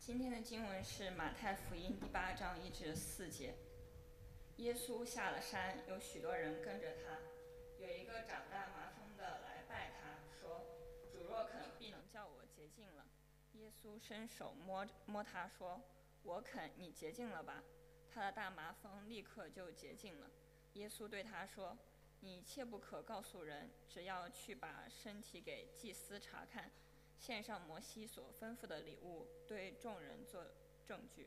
今天的经文是马太福音第8章1至4节。耶稣下了山，有许多人跟着他。有一个长大麻风的来拜他，说：“主若肯，必能叫我洁净了。”耶稣伸手摸他，说：“我肯，你洁净了吧。”他的大麻风立刻就洁净了。耶稣对他说：“你切不可告诉人，只要去把身体给祭司查看，献上摩西所吩咐的礼物，对众人做证据。”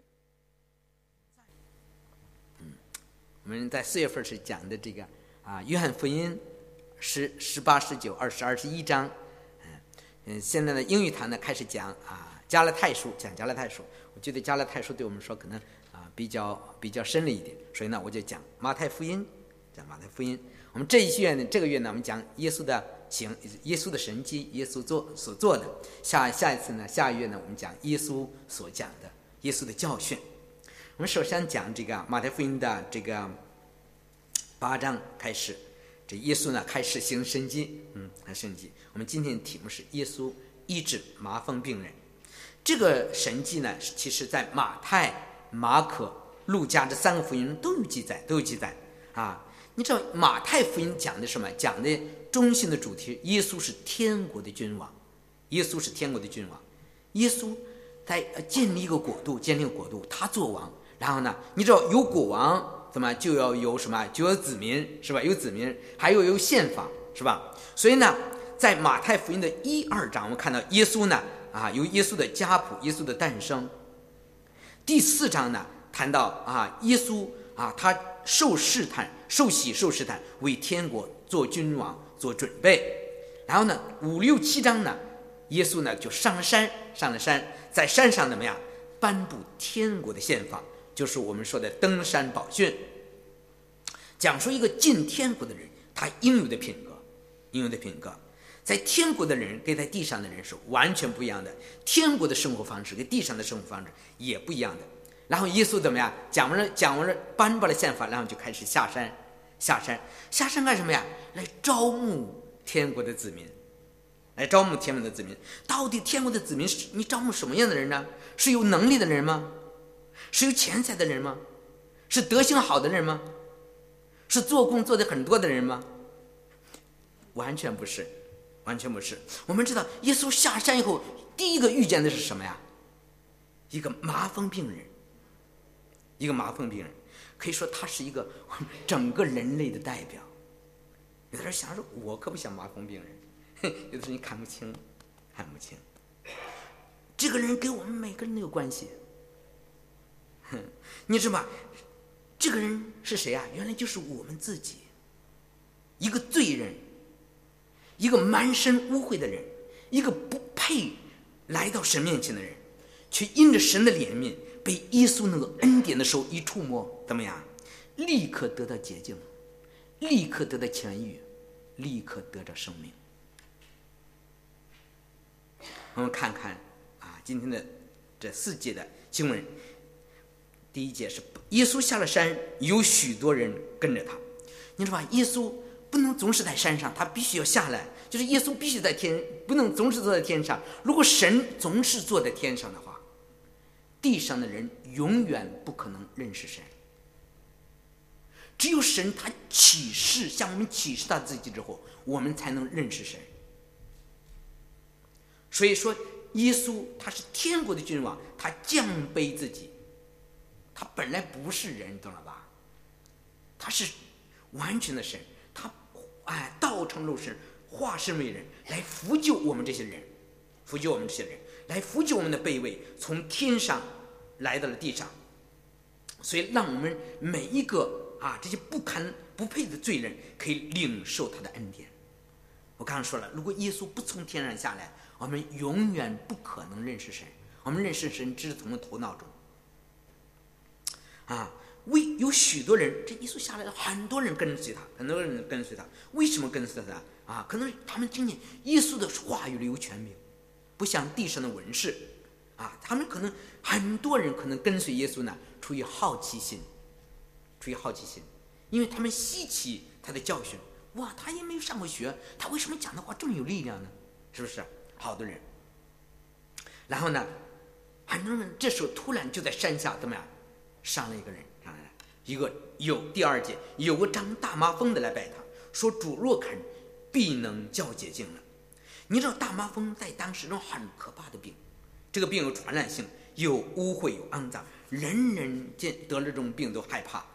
我们在4月份是讲的这个约翰福音18、19、20、21章。现在呢，英语堂呢开始讲加拉太书，讲加拉太书。我觉得加拉太书对我们说可能比较深了一点，所以呢我就讲马太福音，讲马太福音。我们这个月呢，我们讲耶稣的神迹，耶稣所做的。下一次呢，下一月呢，我们讲耶稣所讲的耶稣的教训。我们首先讲这个马太福音的这个8章开始，这耶稣呢开始行神迹，神迹。我们今天的题目是耶稣医治麻风病人。这个神迹呢，其实在马太、马可、路加这3个福音都有记载你知道马太福音讲的什么？讲的中心的主题，耶稣是天国的君王。耶稣是天国的君王，耶稣在建立一个国度，他做王。然后呢，你知道有国王，怎么就要有什么？就有子民，是吧？有子民，还有宪法，是吧？所以呢，在马太福音的1、2章，我们看到耶稣呢，有耶稣的家谱，耶稣的诞生。第4章呢，谈到耶稣他受试探，为天国做君王做准备。然后呢，5、6、7章呢，耶稣呢就上了山，在山上怎么样颁布天国的宪法，就是我们说的登山宝训，讲述一个进天国的人他应有的品格。在天国的人跟在地上的人是完全不一样的，天国的生活方式跟地上的生活方式也不一样的。然后耶稣怎么样讲完了颁布了宪法，然后就开始下山干什么呀？来招募天国的子民。到底天国的子民是你招募什么样的人呢？是有能力的人吗？是有钱财的人吗？是德行好的人吗？是做工做得很多的人吗？完全不是。我们知道耶稣下山以后第一个遇见的是什么呀？一个麻风病人，可以说他是一个整个人类的代表。有的人想说我可不像麻风病人，有的时候你看不清。这个人跟我们每个人都有关系。你知道吗？这个人是谁啊？原来就是我们自己，一个罪人，一个满身污秽的人，一个不配来到神面前的人，却因着神的怜悯，被耶稣那个恩典的手一触摸，怎么样？立刻得到洁净，立刻得到痊愈，立刻得到生命。我们看看今天的这4节的经文。第1节是耶稣下了山，有许多人跟着他。你知道吧？耶稣不能总是在山上，他必须要下来，就是耶稣必须在天，不能总是坐在天上。如果神总是坐在天上的话，地上的人永远不可能认识神。只有神他向我们启示他自己之后，我们才能认识神。所以说耶稣他是天国的君王，他降卑自己，他本来不是人，懂了吧？他是完全的神，他道成肉身，化身为人，来扶救我们这些人，来扶救我们的卑微，从天上来到了地上。所以让我们每一个这些不配的罪人可以领受他的恩典。我刚刚说了，如果耶稣不从天上下来，我们永远不可能认识神。我们认识神只是从头脑中有许多人，这耶稣下来了，很多人跟随他。为什么跟随他可能他们听见耶稣的话语里有权柄，不像地上的文士他们可能很多人可能跟随耶稣呢，出于好奇心，因为他们稀奇他的教训。他也没有上过学，他为什么讲的话这么有力量呢？是不是？好多人。然后呢，很很多人这时候突然就在山下怎么样，上了一个人上来了，第2节有个长大麻风的来拜他，说主若肯，必能叫洁净了。你知道大麻风在当时是很可怕的病，这个病有传染性，有污秽，有肮脏，人人见得了这种病都害怕。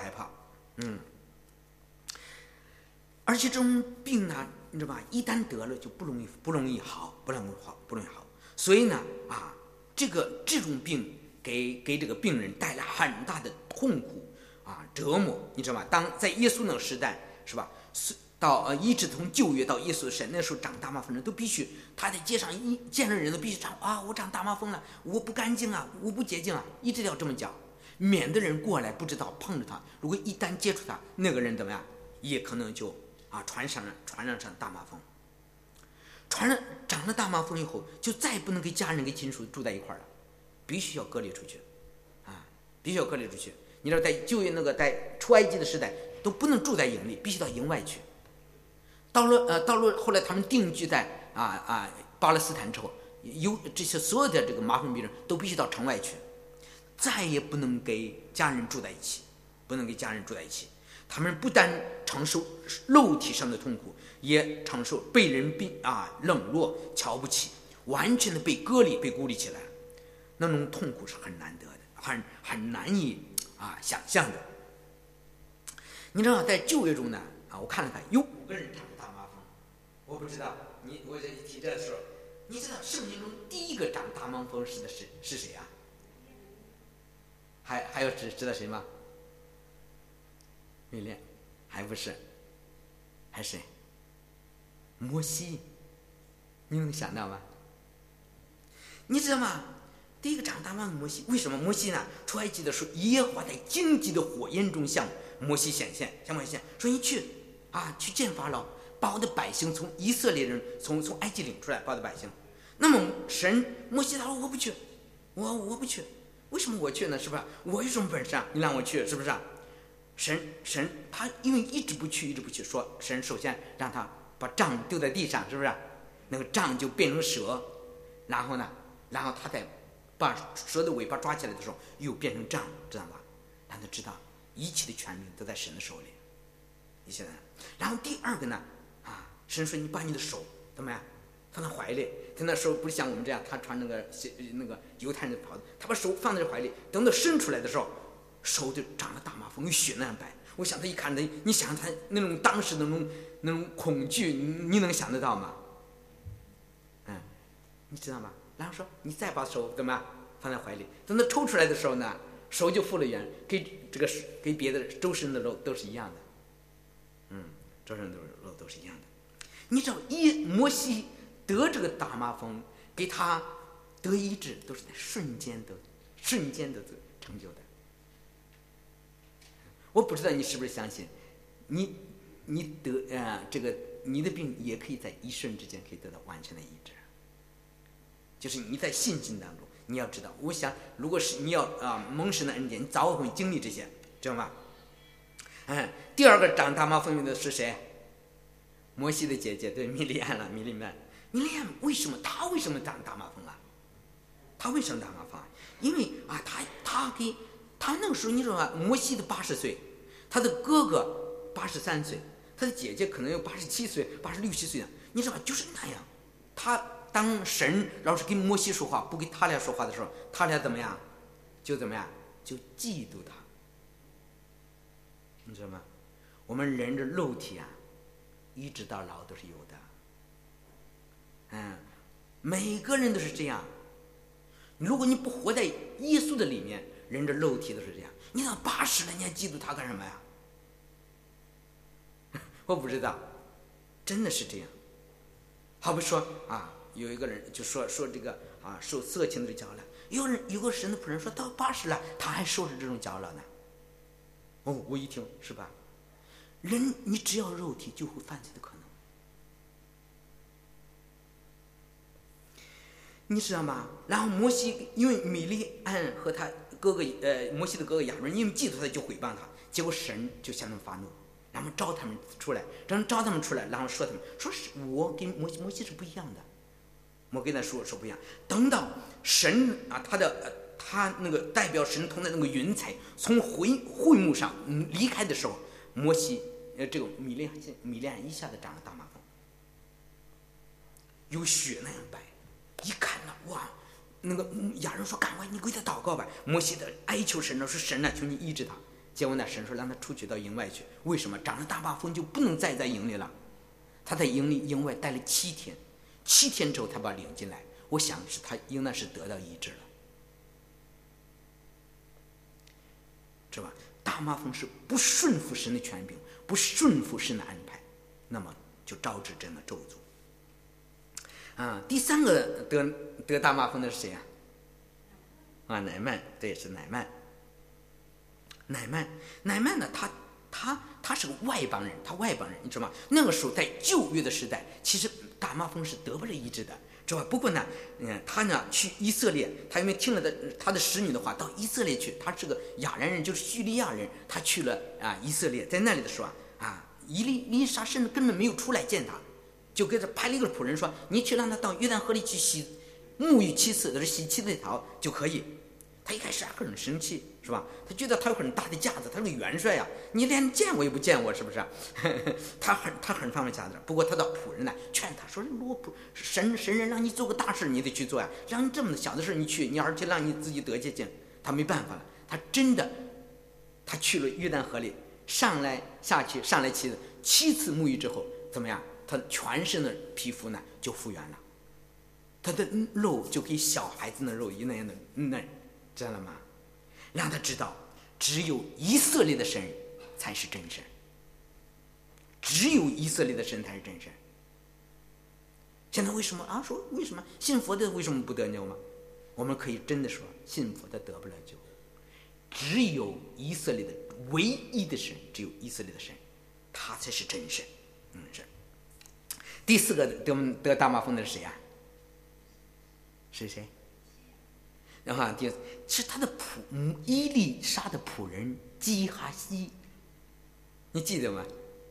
而且这种病呢，你知道吧？一旦得了就不容易好。所以呢，这种病给这个病人带来很大的痛苦折磨，你知道吧？当在耶稣那个时代，是吧？到一直从旧约到耶稣的时代，那时候长大麻风人都必须，他在街上一见着人都必须讲我长大麻风了，我不干净啊，我不洁净啊，一直要这么讲，免得人过来不知道碰着他，如果一旦接触他，那个人怎么样，也可能就传染上大麻风。长了大麻风以后，就再不能跟家人跟亲属住在一块了，必须要隔离出去，必须要隔离出去。你知道，在旧约在出埃及的时代都不能住在营里，必须到营外去。到了后来他们定居在巴勒斯坦之后，有这些所有的这个麻风病人都必须到城外去，再也不能给家人住在一起，他们不但承受肉体上的痛苦，也承受被人冷落、瞧不起，完全的被隔离、被孤立起来，那种痛苦是很难得的，很难以想象的。你知道，在旧约中呢，我看了看，有5个人长大麻风。我不知道我在提这的时候，你知道圣经中第一个长大麻风是谁啊？还有知道谁吗？米列，还不是，还是谁？摩西，你能想到吗？你知道吗？第一个长大麻风摩西，为什么摩西呢？出埃及的时候，耶和华在荆棘的火焰中向摩西显现，说你去见法老，把我的百姓从以色列人从埃及领出来，把我的百姓。那么摩西他说我不去，我不去，为什么我去呢？是不是？我有什么本事啊？你让我去，是不是？神他因为一直不去，说神首先让他把杖丢在地上，是不是？那个杖就变成蛇，然后他再把蛇的尾巴抓起来的时候又变成杖，知道吧？让他知道一切的权柄都在神的手里。你现在，然后第二个呢，神说你把你的手怎么样放在怀里，他那时候不是像我们这样，他穿那个犹太人的袍子，他把手放在怀里，等到伸出来的时候，手就长了大麻风，有血那样白。我想他一看你想他那种当时的那种恐惧，你能想得到吗？你知道吗？然后说你再把手怎么样放在怀里，等他抽出来的时候呢，手就复了原，跟别的周身的肉都是一样的，周身的肉都是一样的。你知道摩西得这个大麻风，给他得医治，都是在瞬间的成就的。我不知道你是不是相信，你得你的病也可以在一瞬之间可以得到完全的医治，就是你在信心当中，你要知道，我想如果是你要蒙神的恩典，你早晚会经历这些，知道吗？第二个长大麻风的是谁？摩西的姐姐，对，米利暗了。米利暗为什么长大麻风啊？他为什么长麻风？因为他那个时候，你知道吗？摩西的80岁，他的哥哥83岁，他的姐姐可能有87岁、86、7岁的，你知道吗？就是那样。当神要是跟摩西说话，不跟他俩说话的时候，他俩怎么样？就嫉妒他。你知道吗？我们人的肉体一直到老都是有的。每个人都是这样。如果你不活在耶稣的里面，人的肉体都是这样。你到80了，你还嫉妒他干什么呀？我不知道，真的是这样。好比说有一个人就说这个受色情的搅扰，有个神的仆人说到80了，他还受着这种搅扰呢。我一听是吧？人你只要肉体就会犯罪的可能，你知道吗？然后摩西因为米利暗和他哥哥摩西的哥哥亚伦因为嫉妒他就毁谤他，结果神就向他们发怒，然后招他们出来，然后说他们说是我跟摩西是不一样的。 魔鬼在说不一样。等到神啊，他那个代表神同在那个云彩从会幕上离开的时候，摩西这个米利暗一下子长了大麻风，有血那样白，一看呢，哇！那个亚人说：“赶快，你跪他祷告吧。”摩西的哀求神说：“神啊，求你医治他。”结果呢，神说让他出去到营外去。为什么？长了大麻风就不能再在营里了。他在营外待了7天，7天之后他把他领进来。我想是他应当是得到医治了，是吧？大麻风是不顺服神的权柄，不顺服神的安排，那么就招致这样的咒诅。第3个得大麻风的是谁啊？乃曼，对，是乃曼。乃曼呢，他是个外邦人，你知道吗？那个时候在旧约的时代，其实大麻风是得不了医治的，知道吧？不过呢，他呢去以色列，他因为听了他的使女的话，到以色列去。他是个亚兰人，就是叙利亚人，他去了以色列，在那里的时候以利沙甚至根本没有出来见他，就给他派了一个仆人说：“你去让他到约旦河里去沐浴7次，洗7次头就可以。”他一开始很生气，是吧？他觉得他有很大的架子，他是个元帅呀，你连见我也不见我，是不是？他很放不下的。不过他的仆人呢劝他说：“神人让你做个大事，你得去做呀，让你这么小的事你去，你而且让你自己得洁净。”他没办法了，他真的他去了约旦河里，上来7次沐浴之后，怎么样？他全身的皮肤呢就复原了，他的肉就跟小孩子的肉一样的嫩，知道了吗？让他知道，只有以色列的神才是真神，只有以色列的神才是真神。现在为什么说为什么信佛的为什么不得救吗？我们可以真的说，信佛的得不了救，只有以色列的唯一的神，只有以色列的神，他才是真神。是。第4个得大麻风的是谁是谁？然后是他的伊丽莎的仆人基哈西，你记得吗？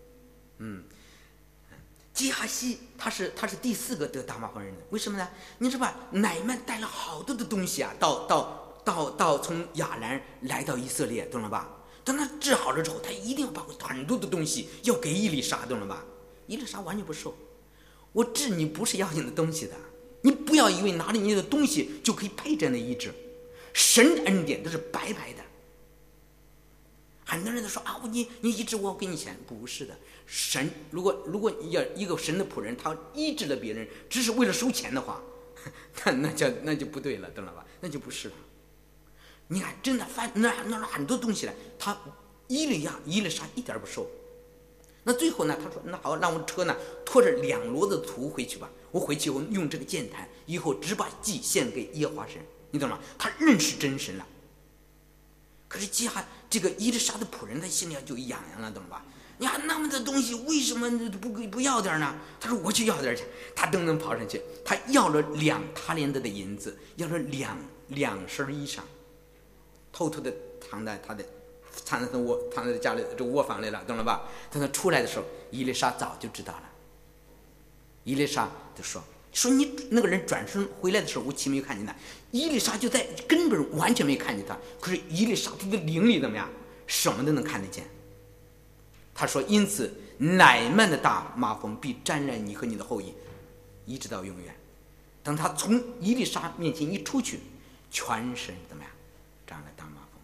基哈西他是第4个得大麻风人的，为什么呢？你知道吧？乃曼带了好多的东西到从亚兰来到以色列，懂了吧？当他治好了之后，他一定要把很多的东西要给伊丽莎，懂了吧？伊丽莎完全不受。我治你不是要你的东西的，你不要以为拿着你的东西就可以配这样的医治，神的恩典都是白白的。很多人都说你医治我给你钱，不是的。神如果要一个神的仆人，他医治了别人只是为了收钱的话，那就不对了，懂了吧？那就不是了。你看真的拿了很多东西来，他伊丽莎一点不收。那最后呢，他说：“那好，让我车呢拖着2骡子土回去吧。我回去我用这个剑坛，以后只把祭献给耶和华神。”你懂吗？他认识真神了。可是这个伊丽莎的仆人，他心里就痒痒了，懂了吧？你看那么多东西，为什么不要点呢？他说：“我去要点去。”他噔噔跑上去，他要了2塔连德的银子，要了2身衣裳，偷偷的藏在家里这卧房里了，懂了吧？等他出来的时候，伊丽莎早就知道了。伊丽莎就说你那个人转身回来的时候，我岂没有看见他？伊丽莎就在根本完全没看见他，可是伊丽莎他的灵里怎么样？什么都能看得见。他说：“因此，乃曼的大麻风必沾染你和你的后裔，一直到永远。”等他从伊丽莎面前一出去，全身怎么样？长了大麻风。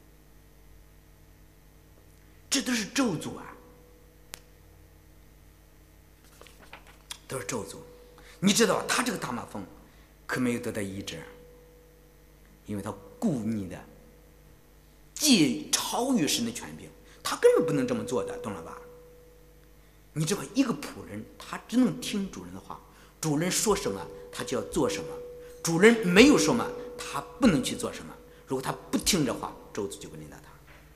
这都是咒诅都是咒诅。你知道他这个大麻风可没有得到医治，因为他故意的超越神的权柄，他根本不能这么做的，懂了吧？你知道一个仆人他只能听主人的话，主人说什么他就要做什么，主人没有什么他不能去做什么。如果他不听这话，咒诅就会临到他。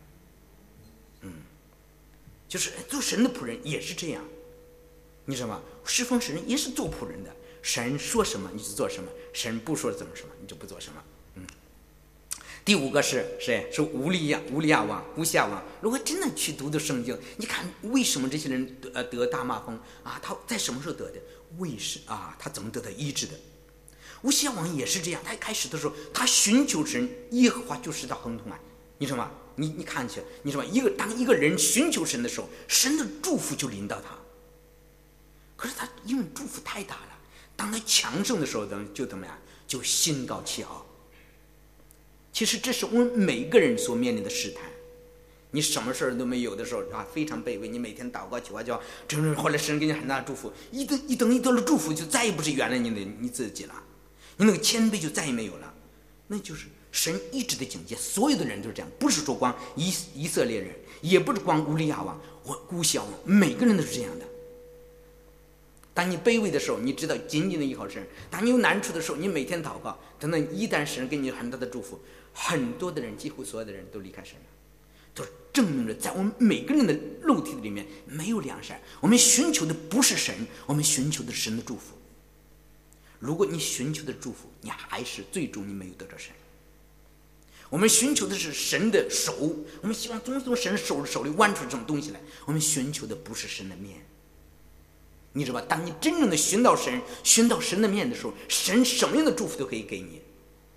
就是做神的仆人也是这样，你知道吗？侍奉神也是做仆人的，神说什么你就做什么，神不说怎么什么你就不做什么。第5个是谁？是乌西亚王。如果真的去读圣经，你看为什么这些人得大麻风他在什么时候得的？他怎么得到医治的？ 乌西亚王也是这样，他一开始的时候，他寻求神，耶和华就使他亨通啊，你知道吗？你看起来，你知道吗？当一个人寻求神的时候，神的祝福就临到他。可是他因为祝福太大了，当他强盛的时候，就怎么样？就心高气傲。其实这是我们每个人所面临的试探。你什么事儿都没有的时候啊，非常卑微。你每天祷告求啊求，真是后来神给你很大的祝福，一得了祝福，就再也不是原来你自己了。你那个谦卑就再也没有了，那就是神一直的警戒。所有的人都是这样，不是说光以色列人，也不是光乌利亚王、乌西亚王，每个人都是这样的。当你卑微的时候，你知道紧紧的依靠神；当你有难处的时候，你每天祷告。等等，一旦神给你很大的祝福，很多的人，几乎所有的人都离开神了，都证明着在我们每个人的肉体里面没有良善。我们寻求的不是神，我们寻求的是神的祝福。如果你寻求的祝福，你还是最终你没有得着神。我们寻求的是神的手，我们希望从神的手里弯出这种东西来。我们寻求的不是神的面。你知道吧？当你真正的寻到神的面的时候，神什么样的祝福都可以给你。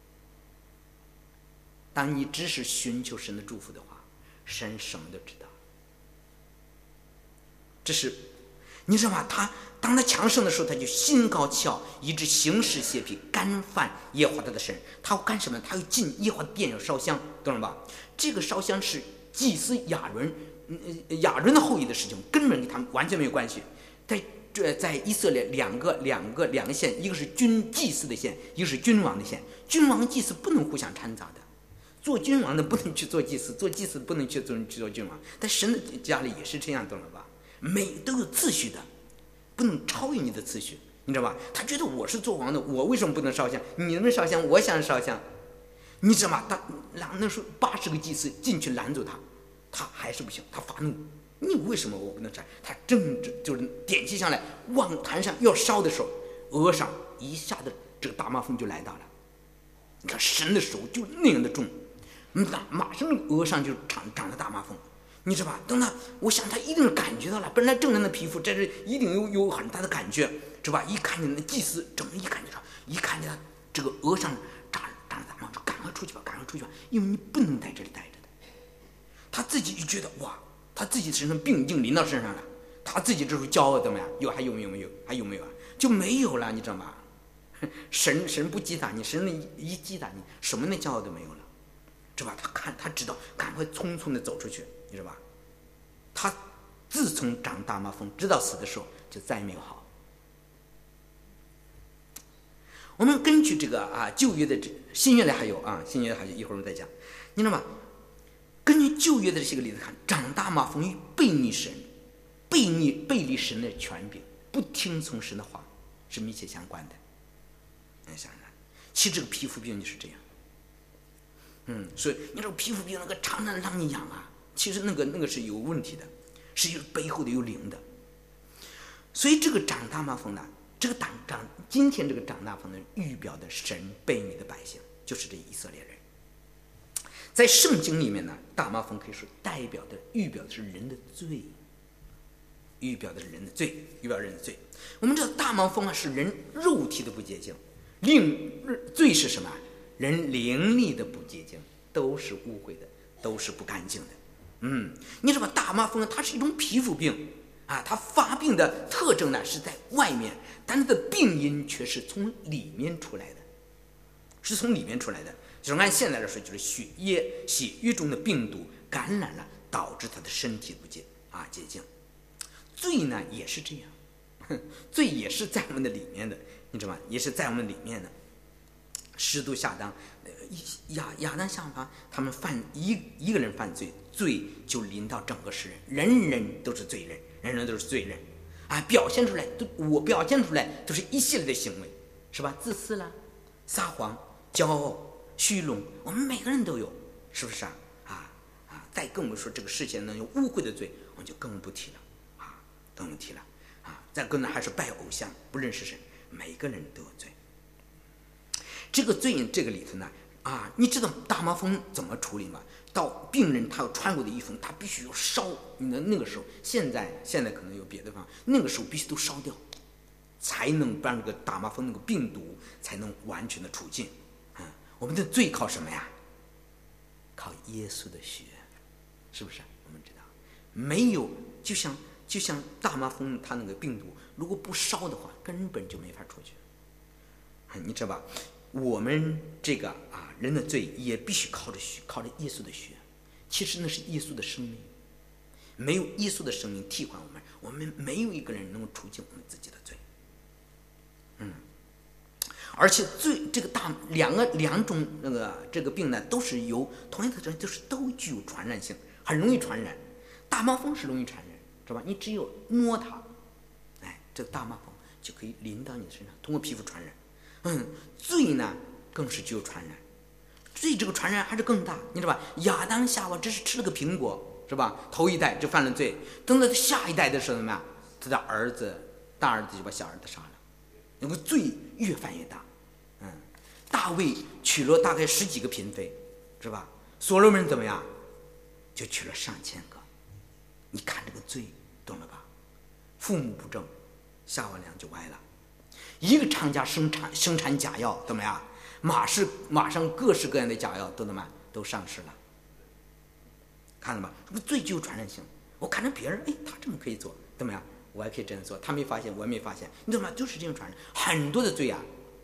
当你只是寻求神的祝福的话，神什么都知道。这是你知道吗？当他强盛的时候，他就心高气傲，以致行事邪僻，干犯耶和华他的神。他要干什么？他要进耶和华的殿要烧香，懂了吧？这个烧香是祭司亚伦的后裔的事情，根本跟他们完全没有关系。在以色列两个县，一个是祭司的县，一个是君王的县。君王祭司不能互相掺杂的，做君王的不能去做祭司，做祭司不能去做君王。在神的家里也是这样，懂了吧？都有次序的，不能超越你的次序，你知道吧？他觉得我是做王的，我为什么不能烧香？你们烧香，我想烧香，你知道吗？那时候80个祭司进去拦住他，他还是不行，他发怒。你为什么我不能烧？他就是点起香来往坛上要烧的时候，额上一下子这个大麻风就来到了。你看神的手就那样的重，马上额上就长了大麻风，你知道吧？等他，我想他一定是感觉到了，本来正常的皮肤，这是一定有很大的感觉，是吧？一看见那祭司，一看见他这个额上长了大麻风，就赶快出去吧，因为你不能在这里待着的。他自己就觉得哇。他自己身上病已经临到身上了，他自己这时候骄傲怎么样？还有没有啊？就没有了，你知道吗？神不击打你，神一击打你，什么那骄傲都没有了，是吧？他知道，赶快匆匆的走出去，你知道吧？他自从长大麻风，直到死的时候，就再也没有好。我们根据这个旧约的新约里还有新约还有，一会儿我再讲，你知道吗？根据旧约的这些个例子看，长大麻风与背逆神、背离神的权柄，不听从神的话是密切相关的。想想，其实这个皮肤病就是这样。所以你知道皮肤病那个常常让你痒啊，其实那个是有问题的，是背后的有灵的。所以这个长大麻风呢，今天这个长大风呢，预表的神背逆的百姓，就是这以色列人。在圣经里面呢，大麻风可以说预表的是人的罪，预表人的罪。我们知道大麻风是人肉体的不洁净，罪是什么？人灵力的不洁净，都是污秽的，都是不干净的。你知道吧？大麻风它是一种皮肤病它发病的特征呢是在外面，但是它的病因却是从里面出来的，就是按现在来说，就是血液中的病毒感染了，导致他的身体不洁净。罪呢也是这样，罪也是在我们的里面的，你知道吗？也是在我们里面的。始祖亚当，亚当夏娃他们一个人犯罪，罪就临到整个世人，人人都是罪人，表现出来都是一系列的行为，是吧？自私了，撒谎，骄傲。虚荣，我们每个人都有，是不是再更不说这个世界能有污秽的罪，我们就更不提了再更呢还是拜偶像，不认识神，每个人都有罪。这个罪这个里头呢你知道大麻风怎么处理吗？到病人他要穿过的衣服，他必须要烧。你的那个时候，现在可能有别的方法，那个时候必须都烧掉， 才能让这个大麻风那个病毒才能完全的除尽。我们的罪靠什么呀？靠耶稣的血，是不是？我们知道，没有，就像大麻风它那个病毒，如果不烧的话，根本就没法出去。你知道吧？我们这个人的罪也必须靠着耶稣的血。其实那是耶稣的生命，没有耶稣的生命替换我们没有一个人能够除尽我们自己的罪。而且这个两种这个病呢，都是有同样的特征，都具有传染性，很容易传染。大麻风是容易传染，知道吧？你只有摸它，这个大麻风就可以淋到你的身上，通过皮肤传染。罪呢更是具有传染，罪这个传染还是更大，你知道吧？亚当夏娃只是吃了个苹果，是吧？头一代就犯了罪，等到他下一代的时候怎么样？他的大儿子就把小儿子杀了，那个罪越犯越大。大卫娶了大概10几个嫔妃，是吧？所罗门怎么样？就娶了上千个。你看这个罪，懂了吧？父母不正，夏娃娘就歪了。一个厂家生产假药，怎么样？马上各式各样的假药都怎么样？都上市了。看了吧？这个罪具有传染性。我看着别人，他这么可以做，怎么样？我也可以这样做。他没发现，我也没发现，你怎么就是这样传染？很多的罪啊！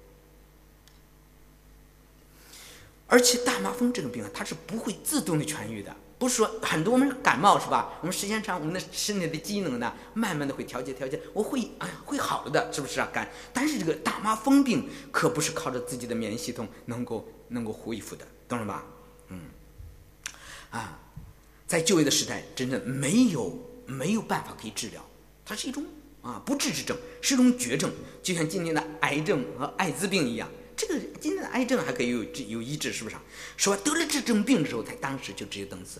而且大麻风这个病它是不会自动的痊愈的，不是说很多我们感冒是吧？我们时间长，我们的身体的机能呢，慢慢的会调节，我会好了的，是不是啊？但是这个大麻风病可不是靠着自己的免疫系统能够恢复的，懂了吧？在旧约的时代，真的没有办法可以治疗，它是一种不治之症，是一种绝症，就像今天的癌症和艾滋病一样。这个今天的癌症还可以有医治，是不是？说得了这种病的时候，他当时就只有等死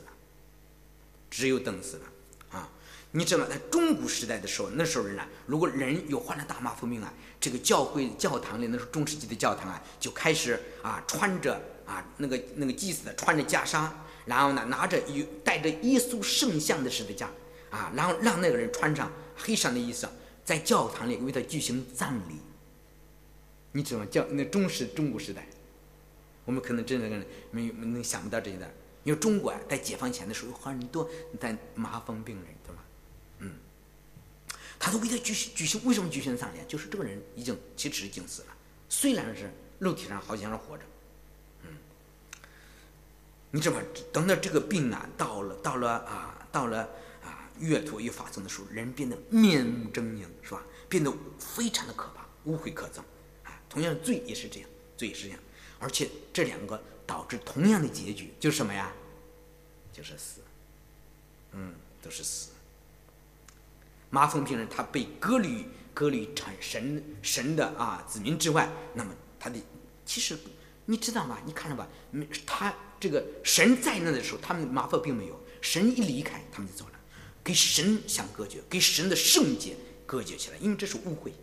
了，你知道吗？在中古时代的时候，那时候人如果人有患了大麻风病这个教堂里，那是中世纪的教堂就开始穿着那个祭司穿着袈裟，然后呢带着耶稣圣像的十字架然后让那个人穿上黑上的衣裳，在教堂里为他举行葬礼。你知道吗？那中古时代，我们可能真的能想不到这些的。因为中国在解放前的时候有很多在麻风病人，对吧？他都为他举行，为什么举行丧礼？就是这个人其实已经死了，虽然是肉体上好像是活着。你知道吗？等到这个病到了越拖越发生的时候，人变得面目狰狞，是吧？变得非常的可怕，污秽可憎。同样罪也是这样，而且这两个导致同样的结局，就是什么呀？就是死。都是死。麻风病人他被隔离神的子民之外，那么他的其实你知道吗？你看着吧，他这个神在那的时候，他们麻风并没有，神一离开，他们就走了，跟神相隔绝，跟神的圣洁隔绝起来，因为这是污秽，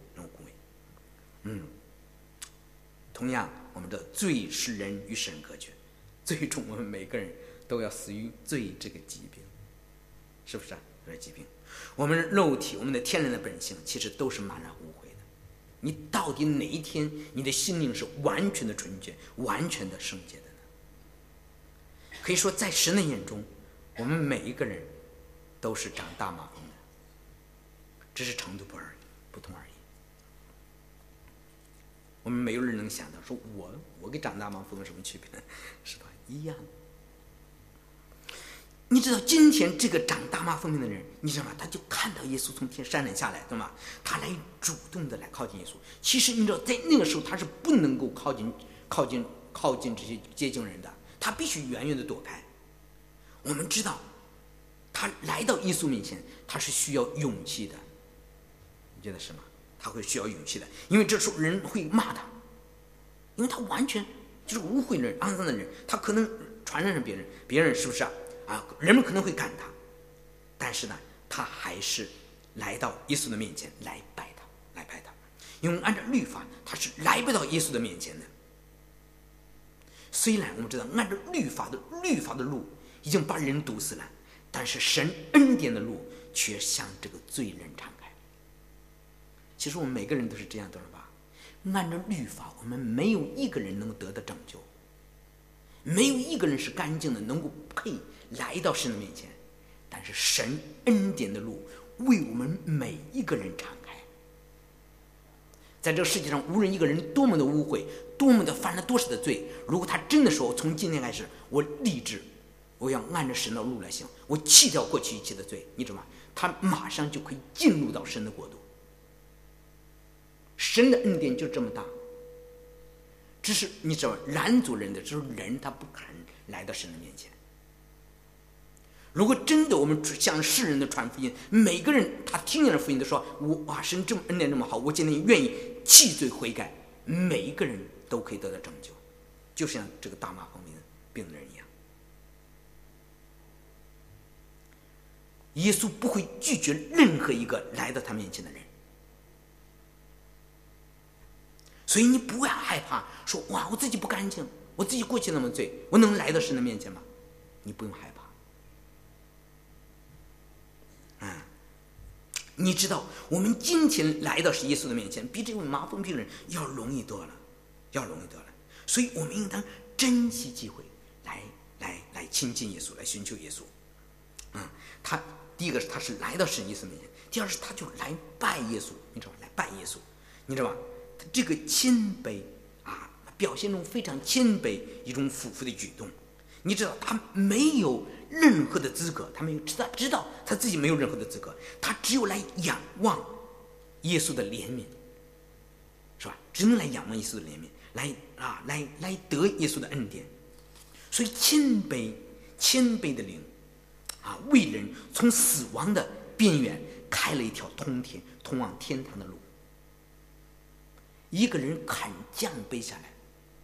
同样，我们的罪使人与神隔绝，最终我们每个人都要死于罪这个疾病，是不是这个疾病？我们肉体，我们的天然的本性，其实都是满然污秽的。你到底哪一天，你的心灵是完全的纯洁、完全的圣洁的呢？可以说，在神的眼中，我们每一个人都是长大麻风的，只是程度不同而已。我们没有人能想到说我跟长大麻风有什么区别呢？是吧？一样。你知道今天这个长大麻风病的人，你知道吗？他就看到耶稣从天山上下来，对吗？他来主动的来靠近耶稣。其实你知道，在那个时候他是不能够靠近这些接近人的，他必须远远的躲开。我们知道，他来到耶稣面前，他是需要勇气的。你觉得是吗？他会需要勇气的，因为这时候人会骂他，因为他完全就是污秽的人、肮脏的人，他可能传染上别人是不是人们可能会赶他，但是呢，他还是来到耶稣的面前来拜他，因为按照律法，他是来不到耶稣的面前的。虽然我们知道按照律法的路已经把人堵死了，但是神恩典的路却向这个罪人敞开。 其实我们每个人都是这样的了吧？按照律法，我们没有一个人能得到拯救，没有一个人是干净的，能够配来到神的面前。但是神恩典的路为我们每一个人敞开。在这个世界上，无论一个人多么的污秽，多么的犯了多少的罪，如果他真的说从今天开始我立志，我要按照神的路来行，我弃掉过去一切的罪，你知道吗？他马上就可以进入到神的国度。神的恩典就这么大，只是你知道拦阻人的就是人，他不肯来到神的面前。如果真的我们向世人的传福音，每个人他听见了福音都说，哇，神这么恩典这么好，我今天愿意弃罪悔改，每一个人都可以得到拯救，就像这个大麻风病的人一样。耶稣不会拒绝任何一个来到他面前的人，所以你不要害怕说，哇，我自己不干净，我自己过去那么罪，我能来到神的面前吗？你不用害怕。你知道我们今天来到耶稣的面前，比这位麻风病人要容易多了，所以我们应当珍惜机会来亲近耶稣，来寻求耶稣。他第一个是他是来到神耶稣面前，第二是他就来拜耶稣，你知道吗？来拜耶稣，你知道吗？他这个谦卑表现中非常谦卑一种俯伏的举动。你知道他没有任何的资格，他没有知道他自己没有任何的资格，他只有来仰望耶稣的怜悯，是吧？只能来仰望耶稣的怜悯，来得耶稣的恩典。所以谦卑的灵为人从死亡的边缘开了一条通往天堂的路。一个人肯降卑下来，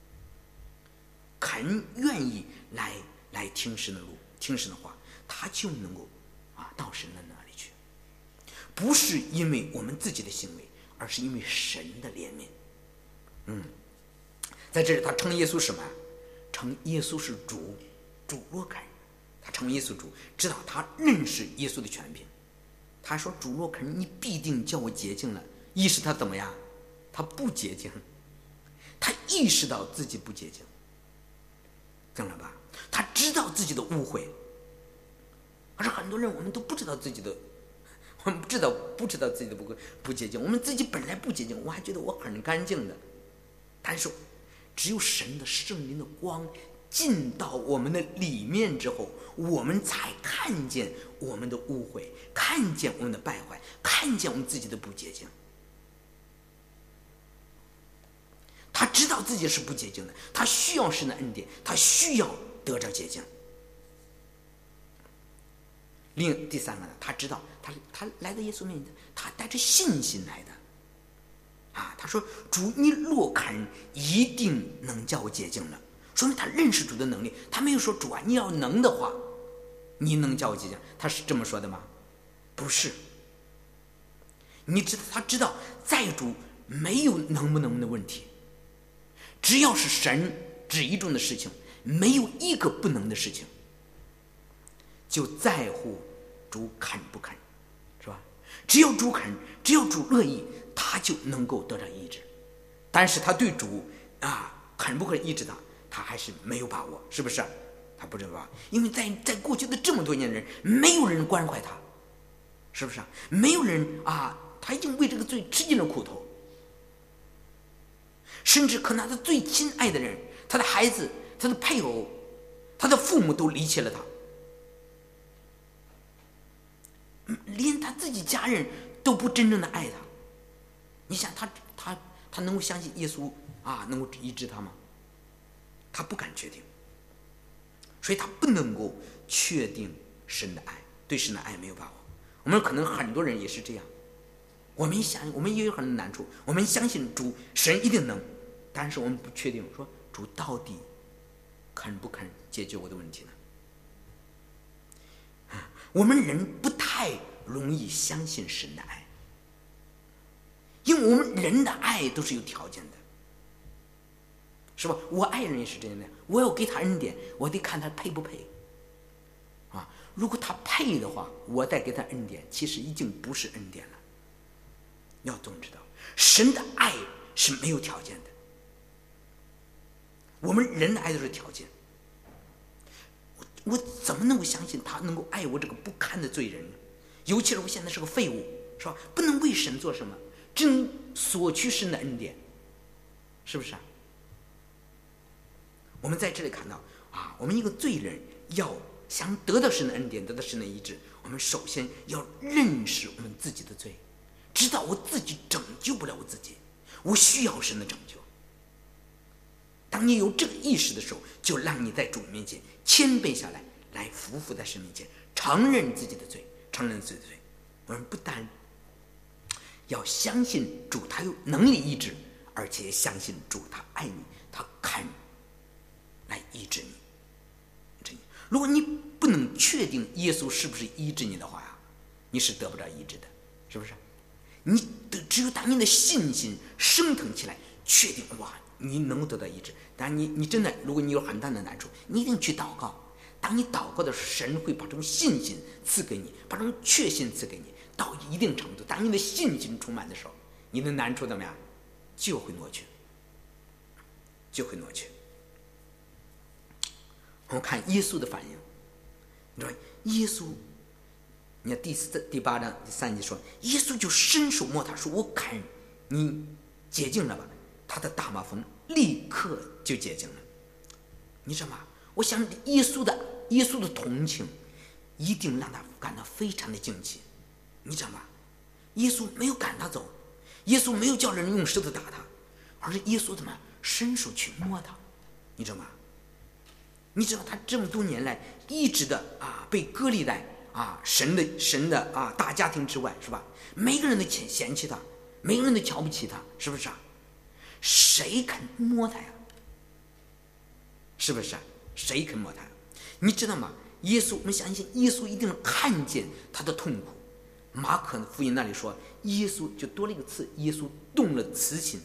肯愿意来听神的路，听神的话，他就能够到神的那里去。不是因为我们自己的行为，而是因为神的怜悯。在这里他称耶稣什么？称耶稣是主若肯。他称耶稣主，知道他认识耶稣的权柄。他说，主若肯，你必定叫我洁净了。意识他怎么样？他不洁净，他意识到自己不洁净，懂了吧？他知道自己的误会。可是很多人我们都不知道自己的，我们不知道自己的不洁净，我们自己本来不洁净，我还觉得我很干净的。但是只有神的圣灵的光进到我们的里面之后，我们才看见我们的误会，看见我们的败坏，看见我们自己的不洁净。他知道自己是不洁净的，他需要神的恩典，他需要得着洁净。第三个呢，他知道他来到耶稣面前，他带着信心来的。他说，主你若肯，一定能叫我洁净了。说明他认识主的能力，他没有说，主你要能的话，你能叫我洁净。他是这么说的吗？不是。他知道在主没有能不能的问题，只要是神旨意中的事情，没有一个不能的事情，就在乎主肯不肯，是吧？只要主肯，只要主乐意，他就能够得到医治。但是他对主肯不肯医治他还是没有把握，是不是？他不知道，因为在过去的这么多年的人，没有人关怀他，是不是？没有人他已经为这个罪吃尽了苦头，甚至可能他最亲爱的人，他的孩子，他的配偶，他的父母都离弃了他，连他自己家人都不真正的爱他。你想他能够相信耶稣能够医治他吗？他不敢确定，所以他不能够确定神的爱，对神的爱没有把握。我们可能很多人也是这样，我们也有很多难处，我们相信主神一定能，但是我们不确定说主到底肯不肯解决我的问题呢？我们人不太容易相信神的爱，因为我们人的爱都是有条件的，是吧？我爱人也是这样的，我要给他恩典，我得看他配不配如果他配的话，我再给他恩典，其实已经不是恩典了。 要总知道，神的爱是没有条件的，我们人的爱都是条件。我怎么能够相信他能够爱我这个不堪的罪人呢？尤其是我现在是个废物，是吧？不能为神做什么，只能索取神的恩典，是不是啊？我们在这里看到我们一个罪人要想得到神的恩典，得到神的医治，我们首先要认识我们自己的罪，知道我自己拯救不了我自己，我需要神的拯救。当你有这个意识的时候，就让你在主面前谦卑下来，来匍匐在神面前，承认自己的罪，承认自己的罪。我们不但要相信主他有能力医治，而且相信主他爱你，他肯来医治你。如果你不能确定耶稣是不是医治你的话你是得不着医治的，是不是？只有当你的信心升腾起来，确定你能够得到医治。但你真的，如果你有很大的难处，你一定去祷告。当你祷告的时候，神会把这种信心赐给你，把这种确信赐给你，到一定程度，当你的信心充满的时候，你的难处怎么样？就会挪去。我们看耶稣的反应，你说耶稣，你看第8章第3节说，耶稣就伸手摸他，说：“我看你洁净了吧。”他的大麻风立刻就洁净了。你知道吗？我想耶稣的同情一定让他感到非常的惊奇。你知道吗？耶稣没有赶他走，耶稣没有叫人用石头打他，而是耶稣怎么伸手去摸他。你知道吗？你知道他这么多年来一直的被隔离在神的大家庭之外，是吧？每个人都嫌弃他，每个人都瞧不起他，是不是啊？谁肯摸他呀？是不是啊？谁肯摸他呀？你知道吗？我们相信耶稣一定看见他的痛苦。马可福音那里说，耶稣就多了一个词，耶稣动了慈心。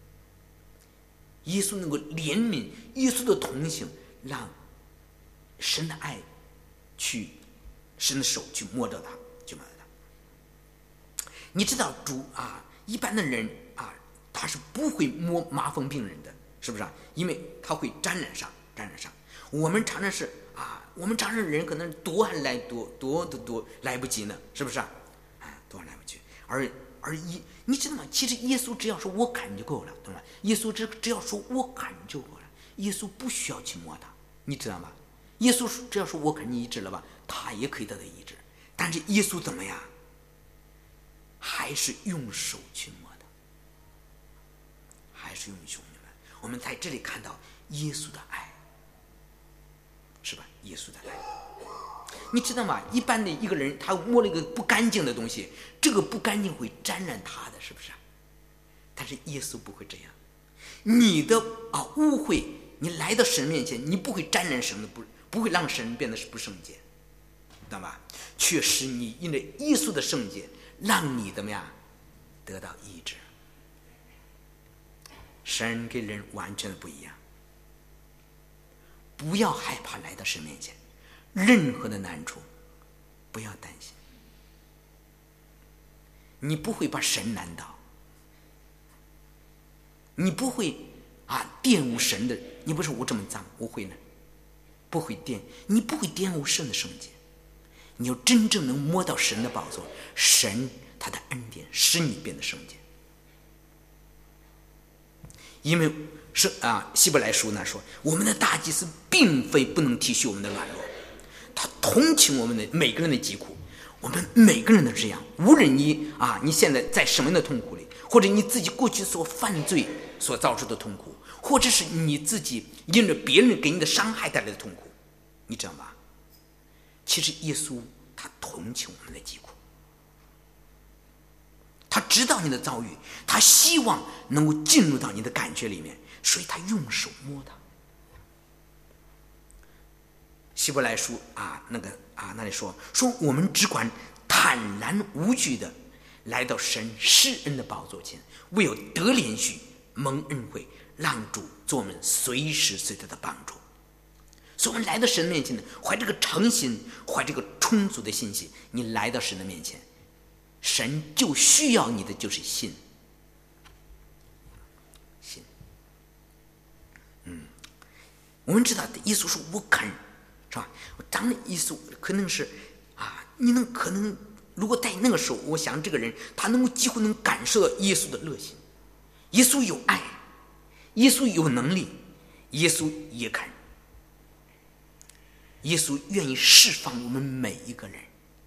耶稣能够怜悯，耶稣的同情让神的爱神的手去摸着他，你知道主一般的人他是不会摸麻风病人的，是不是因为他会沾染上。我们常常人可能多还来多来不及呢，是不是多来不及。你知道吗？其实耶稣只要说我肯就够了，懂吗？耶稣只要说我肯就够了，耶稣不需要去摸他，你知道吗？耶稣只要说我肯你医治了吧，他也可以得到医治。但是耶稣怎么样？还是用手去摸他，还是用手去摸。我们在这里看到耶稣的爱，是吧？耶稣的爱，你知道吗？一般的一个人，他摸了一个不干净的东西，这个不干净会沾染他的，是不是？但是耶稣不会这样。你的污秽，你来到神面前，你不会沾染神的，不会让神变得不圣洁，知道吧？却使你因为耶稣的圣洁，让你怎么样得到医治。神跟人完全不一样。不要害怕来到神面前，任何的难处不要担心，你不会把神难倒，你不会玷污神的，你不是我这么脏，我会呢，不会你不会玷污神的圣洁。你要真正能摸到神的宝座，神他的恩典使你变得圣洁。因为希伯来书那说，我们的大祭司并非不能体恤我们的软弱，他同情我们的每个人的疾苦。我们每个人都这样，无论你现在在什么样的痛苦里，或者你自己过去所犯罪所造成的痛苦，或者是你自己因着别人给你的伤害带来的痛苦，你知道吗？其实耶稣他同情我们的疾苦，他知道你的遭遇，他希望能够进入到你的感觉里面，所以他用手摸他。希伯来书那里说我们只管坦然无惧的来到神施恩的宝座前，唯有得连续蒙恩惠，让主做我们随时随地的帮助。所以我们来到神面前呢，怀这个诚心，怀这个充足的信心，你来到神的面前， 神就需要你的就是信。我们知道耶稣说我肯，是吧？当耶稣可能是你可能如果在那个时候，我想这个人他几乎能感受到耶稣的热心。耶稣有爱，耶稣有能力，耶稣也肯，耶稣愿意释放我们每一个人，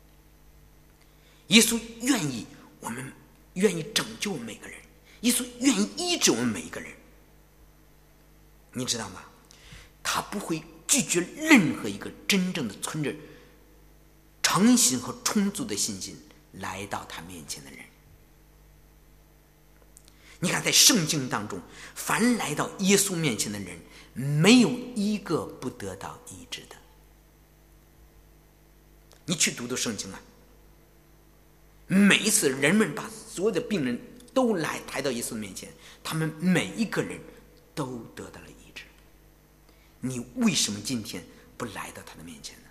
耶稣愿意拯救我们每个人，耶稣愿意医治我们每一个人。你知道吗？他不会拒绝任何一个真正的存着诚心和充足的信心来到他面前的人。你看，在圣经当中，凡来到耶稣面前的人，没有一个不得到医治的。你去读圣经啊，每一次人们把所有的病人都抬到耶稣面前，他们每一个人都得到了医治。你为什么今天不来到他的面前呢？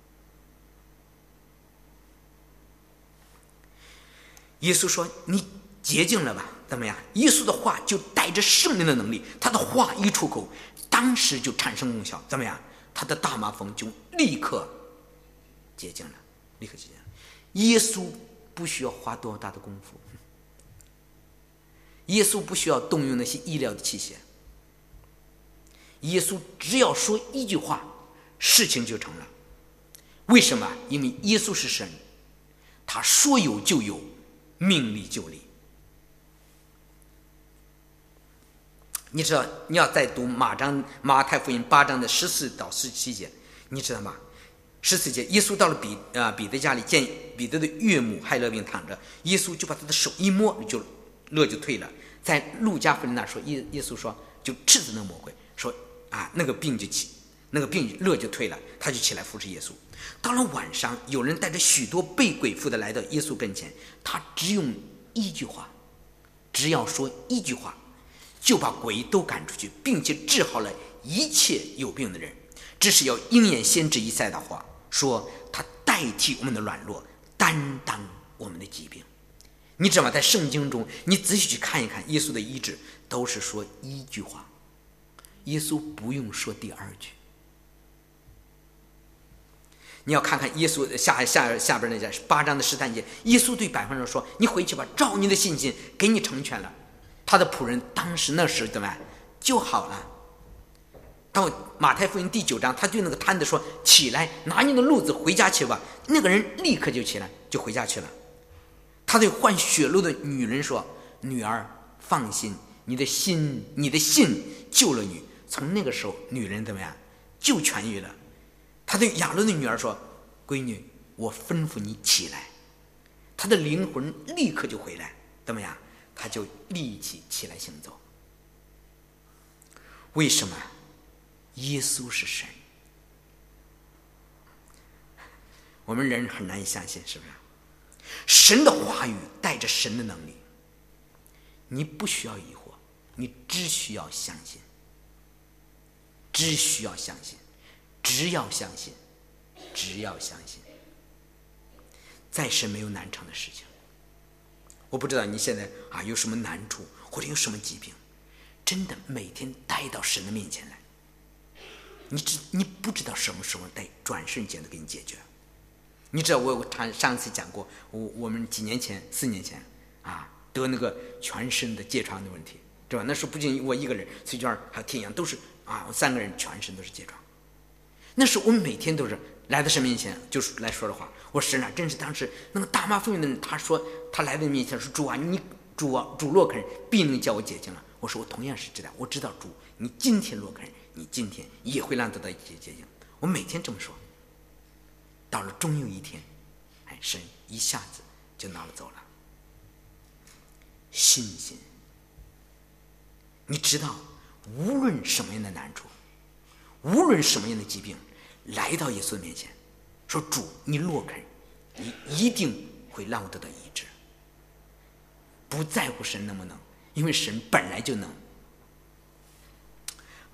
耶稣说你洁净了吧，怎么样？耶稣的话就带着圣灵的能力，他的话一出口，当时就产生功效，怎么样？他的大麻风就立刻洁净了，立刻洁净了。耶稣不需要花多大的功夫，耶稣不需要动用那些医疗的器械，耶稣只要说一句话，事情就成了。为什么？因为耶稣是神，他说有就有，命立就立。你知道，你要再读马太福音8章的14到17节，你知道吗？14节，耶稣到了彼得家里，见彼得的岳母害热病躺着，耶稣就把他的手一摸，热就退了。在路加福音那说，耶稣说就斥责那个魔鬼，说那个病热就退了，他就起来扶持耶稣。到了晚上，有人带着许多被鬼附的来到耶稣跟前，他只用一句话，只要说一句话，就把鬼都赶出去，并且治好了一切有病的人。这是要应验先知以赛亚的话，说他代替我们的软弱，担当我们的疾病。你知道吗？在圣经中，你仔细去看一看，耶稣的医治都是说一句话，耶稣不用说第二句。你要看看耶稣下边那节8章的13节，耶稣对百夫长说：“你回去吧，照你的信心给你成全了。”他的仆人当时那时怎么样就好了。到马太福音第9章，他对那个摊子说：“起来，拿你的褥子回家去吧。”那个人立刻就起来，就回家去了。他对患血漏的女人说：“女儿，放心，你的信救了你。”从那个时候，女人怎么样就痊愈了。他对亚伦的女儿说：“闺女，我吩咐你起来。”他的灵魂立刻就回来，怎么样？他就立即起来行走。为什么？耶稣是神。我们人很难以相信，是不是？神的话语带着神的能力，你不需要疑惑，你只需要相信，只需要相信，只要相信，只要相信。在神没有难成的事情。我不知道你现在有什么难处，或者有什么疾病，真的每天带到神的面前来，你不知道什么时候得转瞬间的给你解决。你知道我上次讲过，我们4年前得那个全身的疥疮的问题，对吧？那时候不仅我一个人，崔娟还有天阳都是我3个人全身都是疥疮。那时候我们每天都是来到神面前，就是来说的话。我神啊，真是当时那个大麻风的人，他说他来到你面前说：“主啊，主若肯，必能叫我洁净了。”我说我同样是知道，我知道主，你今天若肯，你今天也会让得到洁净。我每天这么说。到了终有一天，神一下子就拿了走了。信心，你知道，无论什么样的难处，无论什么样的疾病，来到耶稣的面前，说：“主，你若肯，你一定会让我得到医治。”不在乎神能不能，因为神本来就能。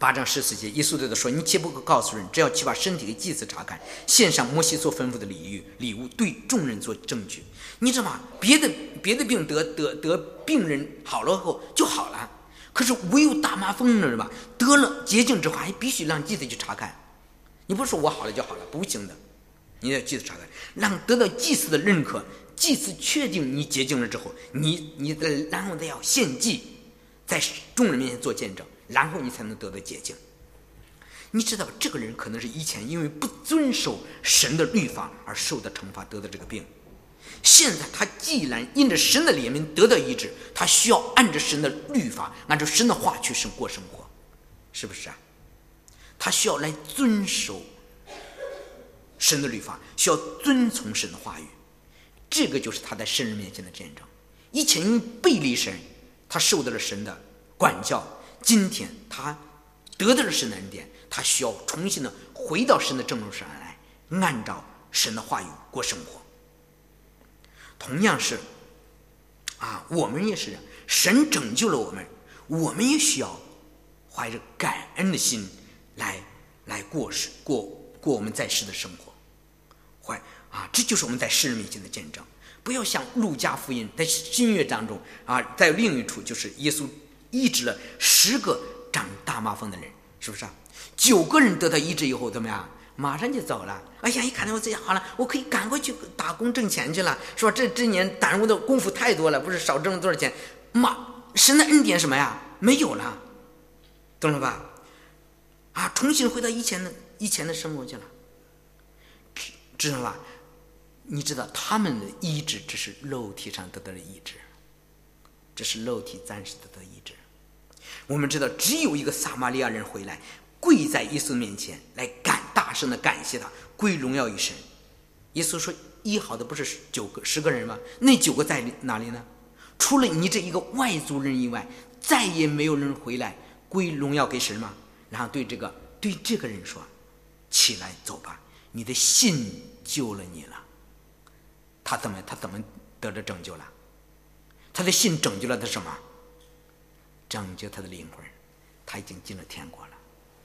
8章14节，耶稣对他说：“你切不可告诉人，只要去把身体给祭司查看，献上摩西所吩咐的礼物，对众人做证据。”你知道吗？别的病得病人好了后就好了，可是唯有大麻风的人吧，得了洁净之后还必须让祭司去查看。你不是说我好了就好了，不行的，你要祭司查看，让得到祭司的认可，祭司确定你洁净了之后，然后再要献祭，在众人面前做见证，然后你才能得到洁净。你知道这个人可能是以前因为不遵守神的律法而受到惩罚，得到这个病。现在他既然因着神的怜悯得到医治，他需要按着神的律法，按照神的话去过生活，是不是啊？他需要来遵守神的律法，需要遵从神的话语，这个就是他在神人面前的见证。以前因背离神，他受到了神的管教，今天他得到了神的恩典，他需要重新的回到神的正路上来，按照神的话语过生活。同样是我们也是，神拯救了我们，我们也需要怀着感恩的心来过我们在世的生活。这就是我们在世人面前的见证。不要像路加福音在新约当中在另一处，就是耶稣医治了10个长大麻风的人，是不是9个人得到医治以后怎么样？马上就走了。哎呀，一看到我自己好了，我可以赶快去打工挣钱去了，是吧？这年耽误的功夫太多了，不是少挣了多少钱。神的恩典什么呀？没有了，懂了吧？重新回到以前的生活去了，知道吧？你知道他们的医治只是肉体上得到的医治，这是肉体暂时得到的医治。我们知道只有一个撒玛利亚人回来，跪在耶稣面前来大声的感谢他，归荣耀于神。耶稣说医好的不是10个人吗？那9个在哪里呢？除了你这一个外族人以外，再也没有人回来归荣耀给神吗？然后对这个人说：“起来走吧，你的信救了你了。”他怎么得着拯救了？他的信拯救了他什么？拯救他的灵魂，他已经进了天国了。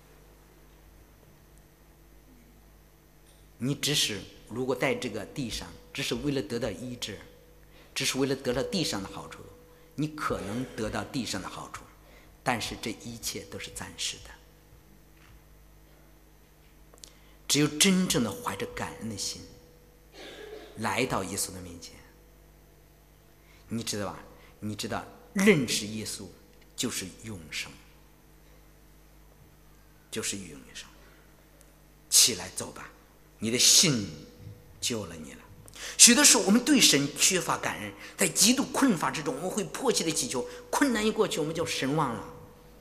你如果在这个地上只是为了得到医治，只是为了得到地上的好处，你可能得到地上的好处，但是这一切都是暂时的。只有真正的怀着感恩的心来到耶稣的面前，你知道吧？你知道认识耶稣就是永生，就是永生。起来走吧，你的信救了你了。许多时候我们对神缺乏感恩，在极度困乏之中，我们会迫切的祈求，困难一过去我们就神忘了。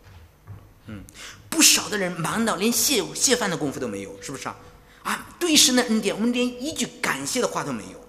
不少的人忙到连谢饭的功夫都没有，是不是对神的恩典我们连一句感谢的话都没有。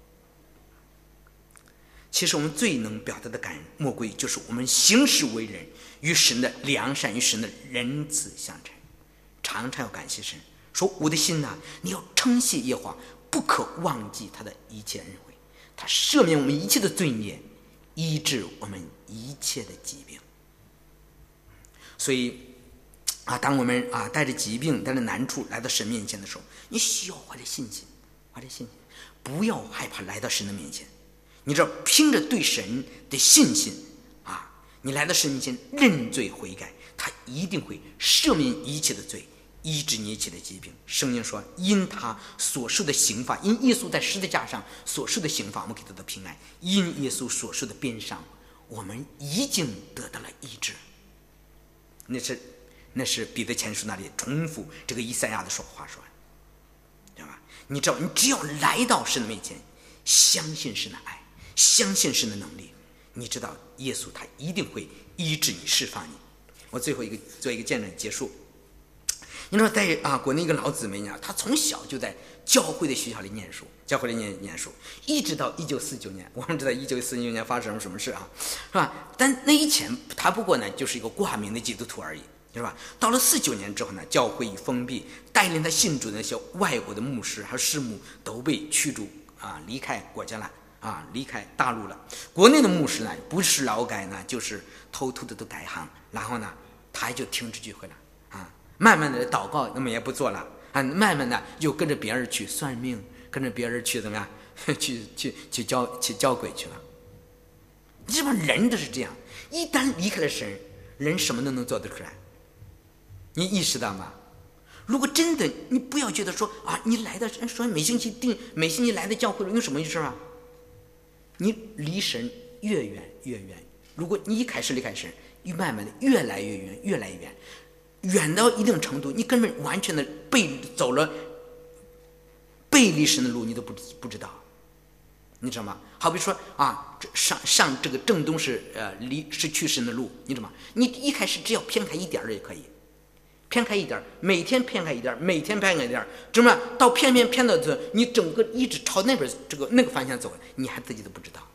其实我们最能表达的感恩，莫过于就是我们行事为人与神的良善与神的仁慈相称，常常要感谢神，说我的心你要称谢耶和华，不可忘记他的一切恩惠，他赦免我们一切的罪孽，医治我们一切的疾病。所以当我们带着疾病带着难处来到神面前的时候，你需要怀着信心，不要害怕来到神的面前。你知道凭着对神的信心你来到神面前认罪悔改，他一定会赦免一切的罪，医治你一切的疾病。圣经说因他所受的刑罚，因耶稣在十字架上所受的刑罚，我们可以得到平安；因耶稣所受的鞭伤，我们已经得到了医治。那是彼得前书那里重复这个以赛亚的话说，对吧？你知道，你只要来到神的面前，相信神的爱，相信神的能力，你知道耶稣他一定会医治你释放你。我最后做一个见证结束。你说在国内一个老姊妹他从小就在教会的学校里念书，一直到1949年。我们知道1949年发生了什么事是吧？但那以前他不过就是一个挂名的基督徒而已，是吧？到了49年之后教会已封闭，带领他信主的那些外国的牧师和师母都被驱逐离开国家了离开大陆了。国内的牧师不是劳改就是偷偷的都改行，然后他就停止聚会了啊，慢慢的祷告那么也不做了啊，慢慢的又跟着别人去算命，跟着别人去怎么样去教鬼去了。你知道人都是这样，一旦离开了神，人什么都能做得出来，你意识到吗？如果真的你不要觉得说啊，你来的说每星期来的教会有什么意思啊？你离神越远越远，如果你一开始离开神，慢慢的越来越远，越来越远，远到一定程度，你根本完全的走了背离神的路，你都不知道，你知道吗？好比说啊，上这个正东是是去神的路，你知道吗？你一开始只要偏开一点也可以，偏开一点，每天偏开一点，每天偏开一点，知道吗？到偏到这，你整个一直朝那边那个方向走，你还自己都不知道。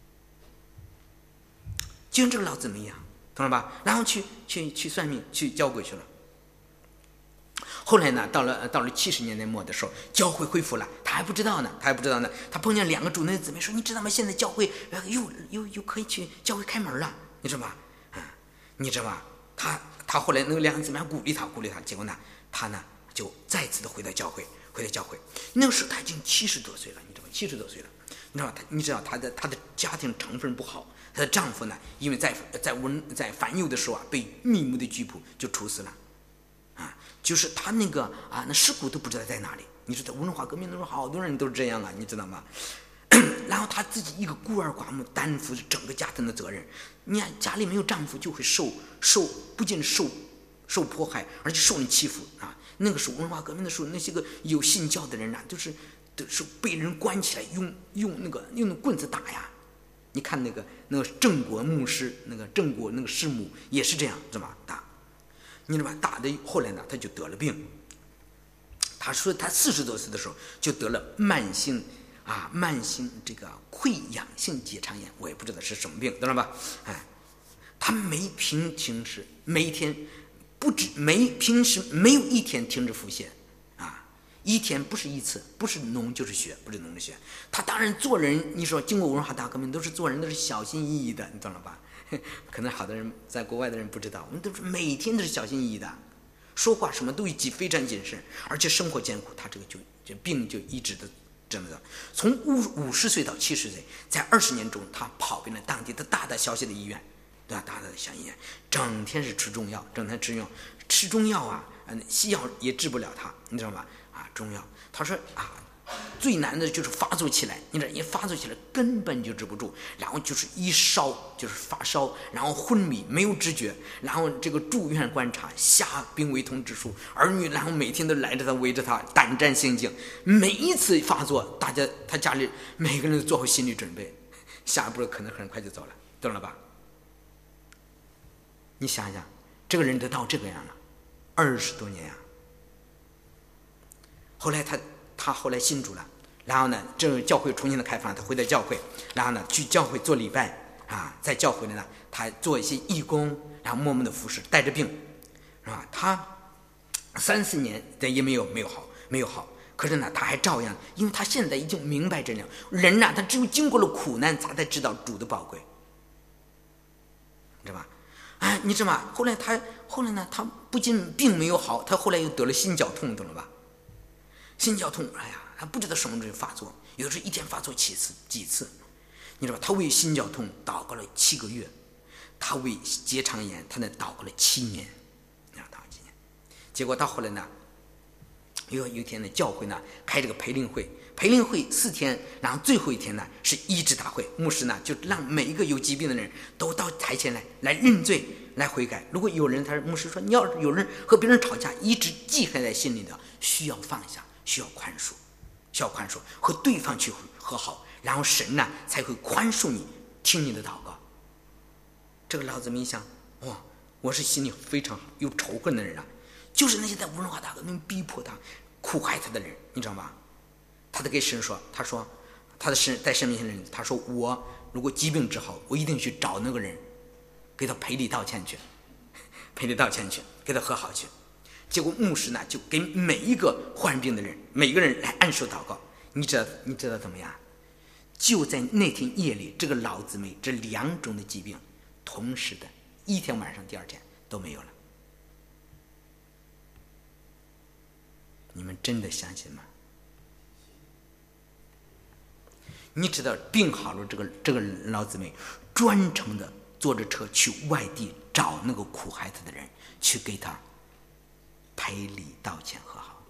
就像这个老姊妹一样，懂了吧？然后去算命，去教鬼去了。后来呢，到了70年代末的时候，教会恢复了，他还不知道呢。他碰见2个主内姊妹说：“你知道吗？现在教会又可以去教会开门了，你知道吗？你知道吗？他后来那个2个姊妹还鼓励他，结果呢，他呢就再次的回到教会。那个时候他已经70多岁了，你知道吗？70多岁了，你知道他的家庭成分不好。她的丈夫呢，因为在反右的时候啊，被密谋的拘捕就处死了，啊，就是他那个啊，那尸骨都不知道在哪里。你说在文化革命的时候，好多人都是这样啊，你知道吗？然后他自己一个孤儿寡母，担负整个家庭的责任。你看家里没有丈夫，就会不仅受迫害，而且受人欺负啊。那个时候文化革命的时候，那些个有信教的人啊，都是被人关起来，用那棍子打呀。你看那个郑国牧师，郑国那个师母也是这样，知道吗？打，你知道吗？打的后来呢，他就得了病。他说他40多岁的时候就得了慢性这个溃疡性结肠炎，我也不知道是什么病，知道吧？他平时每天平时没有一天停止腹泻。一天不是一次，不是脓就是血，不是脓的血。他当然做人，你说经过文化大革命，都是做人都是小心翼翼的，你懂了吧？可能好多人在国外的人不知道，我们都是每天都是小心翼翼的，说话什么都非常谨慎，而且生活艰苦，他这病就一直的这么的。从50岁到70岁，在20年中，他跑遍了当地的大大小小的医院，对吧？大大小医院，整天是吃中药，吃中药啊，西药也治不了他，你知道吗？中药，他说啊，最难的就是发作起来，你知道，一发作起来根本就治不住，然后就是一烧就是发烧，然后昏迷没有知觉，然后这个住院观察，下病危通知书，儿女然后每天都来着他围着他胆战心惊，每一次发作，他家里每个人都做好心理准备，下一步可能很快就走了，懂了吧？你想想，这个人都到这个样了，20多年啊。后来他后来信主了，然后呢，这教会重新的开放，他回到教会，然后呢去教会做礼拜啊，在教会里呢，他做一些义工，然后默默的服侍，带着病，是吧？他3、4年也没有好，可是呢，他还照样，因为他现在已经明白这样，人呐，他只有经过了苦难，才知道主的宝贵，你知道吧？你知道吗？后来呢，他不仅病没有好，他后来又得了心绞痛，懂了吧？心绞痛，他不知道什么时候发作，有的时候一天发作几次，你知道吧？他为心绞痛祷告了7个月，他为结肠炎，他祷告了7年，结果到后来呢，有一天呢，教会呢开这个培灵会4天，然后最后一天呢是医治大会，牧师呢就让每一个有疾病的人都到台前来认罪，来悔改。如果有人，牧师说，你要有人和别人吵架，一直记恨在心里的，需要放下，需要宽恕，和对方去和好，然后神呢才会宽恕你，听你的祷告。这个老子们一想，哇，我是心里非常有仇恨的人啊，就是那些在文化大革命逼迫他、苦害他的人，你知道吗？他得给神说，他说他的神在神面前的人，他说我如果疾病治好，我一定去找那个人，给他赔礼道歉去，给他和好去。结果牧师呢就给每一个患病的人，每个人来按手祷告。你知道怎么样？就在那天夜里，这个老姊妹这2种的疾病同时的，一天晚上第2天都没有了。 你们真的相信吗？你知道病好了，这个老姊妹专程的坐着车去外地找那个苦害他的人，去给他赔礼道歉和好。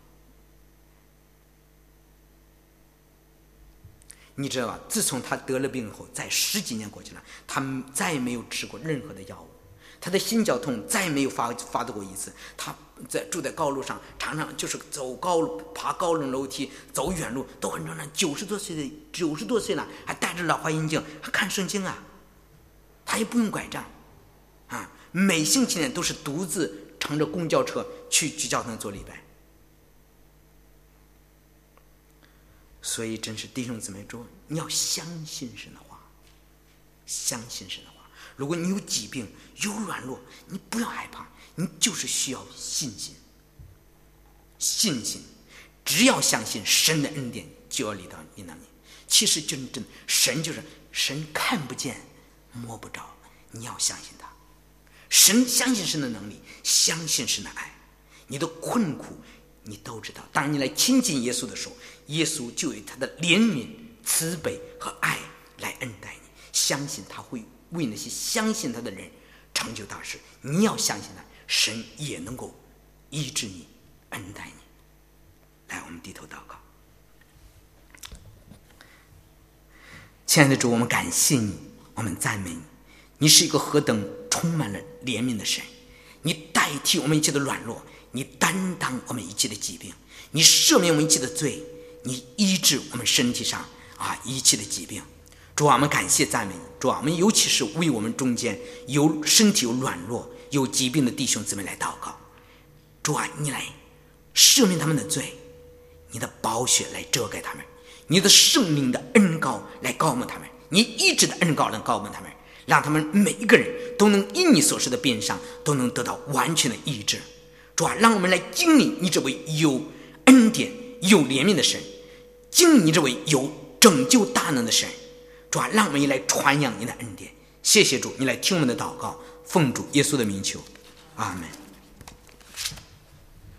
你知道吧？自从他得了病后，在10几年过去了，他再也没有吃过任何的药物，他的心绞痛再也没有发作过一次。他住在高楼上，常常就是爬高楼梯，走远路都很正常。90多岁了，还戴着老花眼镜，还看圣经啊，他也不用拐杖啊，每星期都是独自乘着公交车去教堂做礼拜。所以真是弟兄姊妹说，你要相信神的话，相信神的话。如果你有疾病有软弱，你不要害怕，你就是需要信心。信心，只要相信神的恩典就要临到你那里。其实真神就是神，看不见摸不着，你要相信他。神，相信神的能力，相信神的爱，你的困苦你都知道。当你来亲近耶稣的时候，耶稣就以他的怜悯、慈悲和爱来恩待你。相信他会为那些相信他的人成就大事。你要相信他，神也能够医治你、恩待你。来，我们低头祷告。亲爱的主，我们感谢你，我们赞美你。你是一个何等充满了怜悯的神，你代替我们一切的软弱，你担当我们一切的疾病，你赦免我们一切的罪，你医治我们身体上一切的疾病。主啊，我们感谢赞美你。主啊，我们尤其是为我们中间有身体有软弱有疾病的弟兄姊妹来祷告。主啊，你来赦免他们的罪，你的宝血来遮盖他们，你的圣灵的恩膏来膏抹他们，你医治的恩膏来膏抹他们，让他们每一个人都能因你所受的鞭伤都能得到完全的医治。主啊，让我们来经历你这位有恩典有怜悯的神，经历你这位有拯救大能的神。主啊，让我们也来传扬你的恩典。谢谢主，你来听我们的祷告，奉主耶稣的名求，阿们。